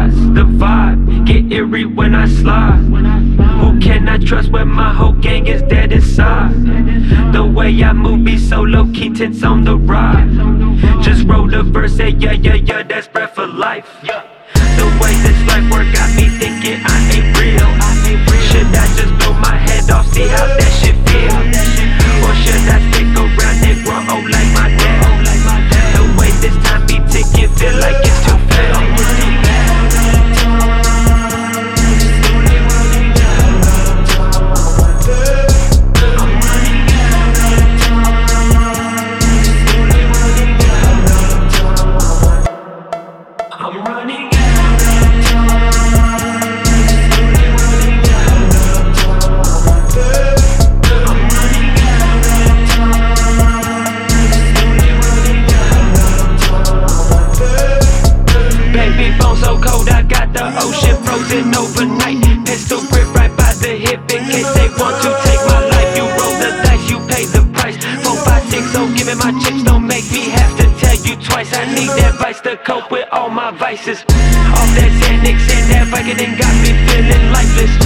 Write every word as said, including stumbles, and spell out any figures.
rise, the vibe get eerie when I slide. Who can I trust when my whole gang is dead inside? The way I move be so low-key, tense on the ride. Just wrote a verse, say yeah, yeah, yeah, that's breath for life. The way this life work got me thinking I ain't real. Should I just blow my head off, see how that shit feel? Or should I stick around and grow old like my dad? The way this time be ticking, feel like it's too fast. I'm running frozen overnight, pistol grip right by the hip in case they want to take my life. You roll the dice, you pay the price. Four, five, six, oh, give me my chips, don't make me have to tell you twice. I need that vice to cope with all my vices. Off that Xanax and that Vicodin got me feeling lifeless.